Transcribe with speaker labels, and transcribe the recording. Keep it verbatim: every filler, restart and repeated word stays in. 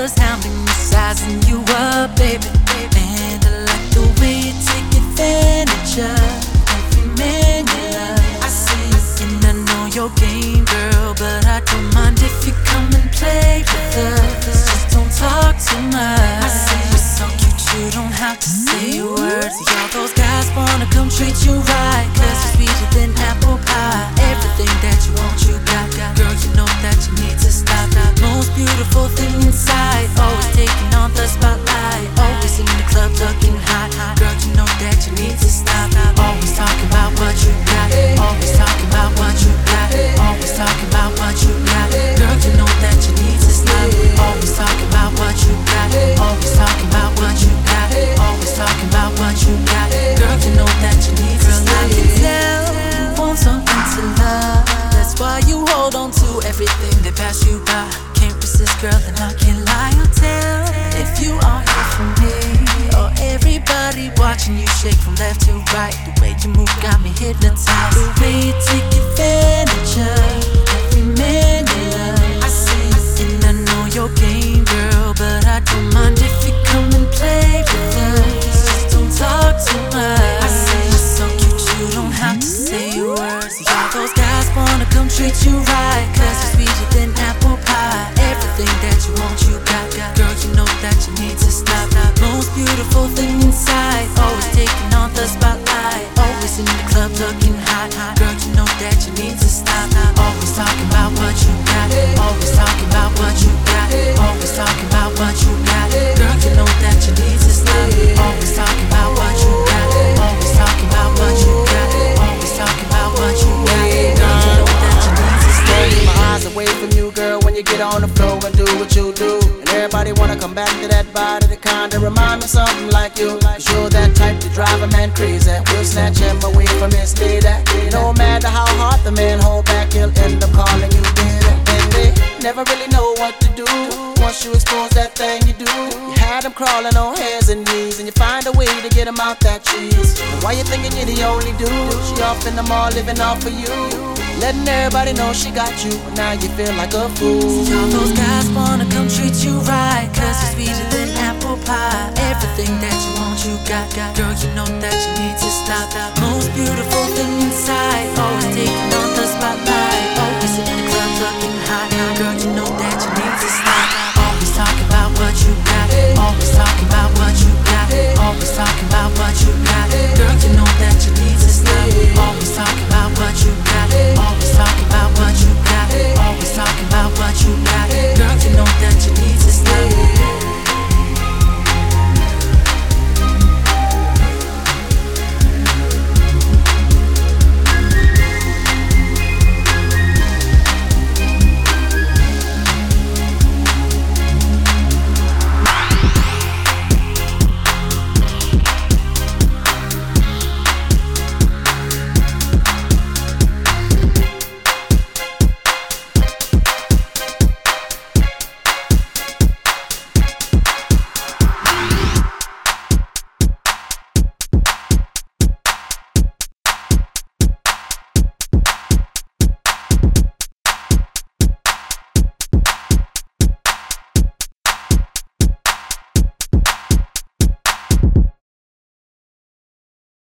Speaker 1: was hounding you, sizing you up, baby. And I like the way you take advantage of every man you love. I see you and I know your game, girl, but I don't mind if you come and play with us. Just don't talk too much. I see you're so cute, you don't have to say words. See, all those guys wanna come treat you right, cause you're sweeter than apple pie. Everything that you want, you got. Girl, you know that you need to stop. Most beautiful thing inside, always taking on the spotlight. Always in the club looking hot. Girl, you know that you need to stop. Always talking about what you got. Always talking about what you got. Always talking about what you got. Girl, you know that you need to stop. Always talking about what you got. Always talking about what you got. Always talking about what you got. Girl, you know that you need to stop. I can tell you want something to love. That's why you hold on to everything that pass you by. Can't resist, girl, and I can't lie or tell if you are here for me or everybody watching you shake from left to right. The way you move got me hypnotized. The way you take advantage of every man you love. I see you and I know your game, girl, but I don't mind if you come and play with us. Just don't talk too much. I see you're so cute, you don't have to say words. See, all those guys wanna come treat you right, cause you're sweeter than apple pie. Everything that you want, you got. Girl, you know that you need to stop. Most beautiful thing inside, always taking on the spotlight. Always in the club looking hot. Girl, you know that you need to stop. Always talking about what you got. Always talking about what you got. Always talking about what you got. Girl, you know that you need to stop. Always talking about what you got. Always talking about what you got. Always talking about what you got. Girl, you know that you need to stop.
Speaker 2: Take my eyes away from you, girl, when you get on the floor and do what you do. And everybody wanna come back to that body that kinda remind me something like you. Cause you're that type to drive a man crazy. We'll snatch him away from his lady. No matter how hard the man hold back, he'll end up calling you baby. And they never really know what to do once you expose that thing you do. You had him crawling on hands and knees, and you find a way to get him out that cheese. And why you thinking you're the only dude? She off in the mall living off of you, letting everybody know she got you, but now you feel like a fool.
Speaker 1: See, all those guys wanna